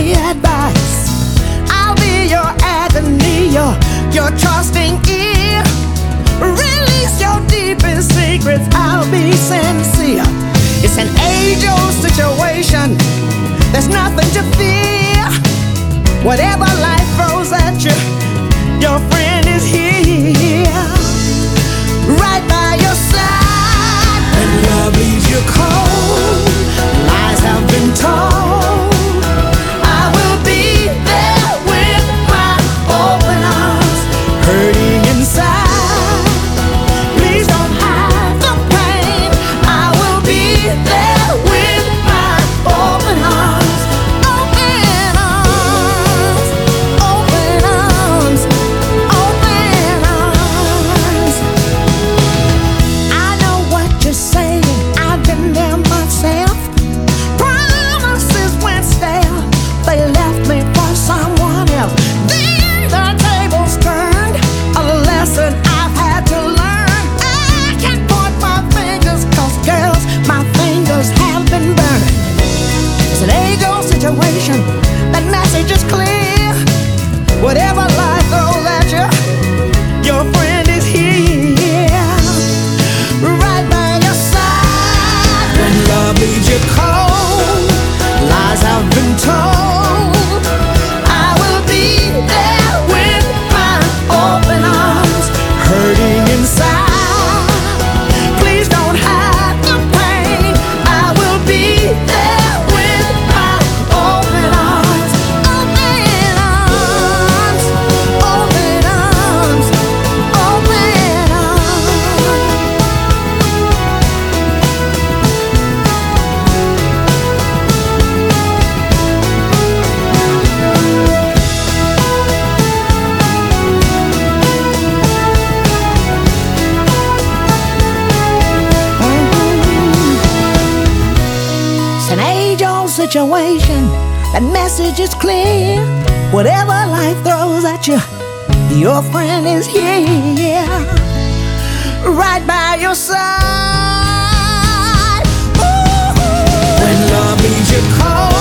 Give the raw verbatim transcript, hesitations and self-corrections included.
me advice. I'll be your agony, your, your trusting ear. Release your deepest secrets, I'll be sincere. It's an age-old situation, there's nothing to fear. Whatever life throws at you, your friend is here, right by your side. When love leaves you cold, lies have been told, I will be there with my open arms, hurting inside. Please don't hide the pain, I will be there with my open arms, open arms, open arms, open arms. I know what you're saying, I've been there myself. Promises went stale, they left me for someone else. Then the tables turned, a lesson I've had to learn. I can't point my fingers, cause girls, my fingers have been burned. It's an age-old situation, that message is clear. Whatever life throws at you, your friend is here, right by your side. When love leaves you cold, lies have been told, I will be there with my open arms, hurting inside. Please don't hide the pain, I will be there with my open arms, open arms, open arms, open arms. It's an age-old situation, that message is clear. Whatever life throws at you, your friend is here, right by your side. Ooh. When love leaves you cold,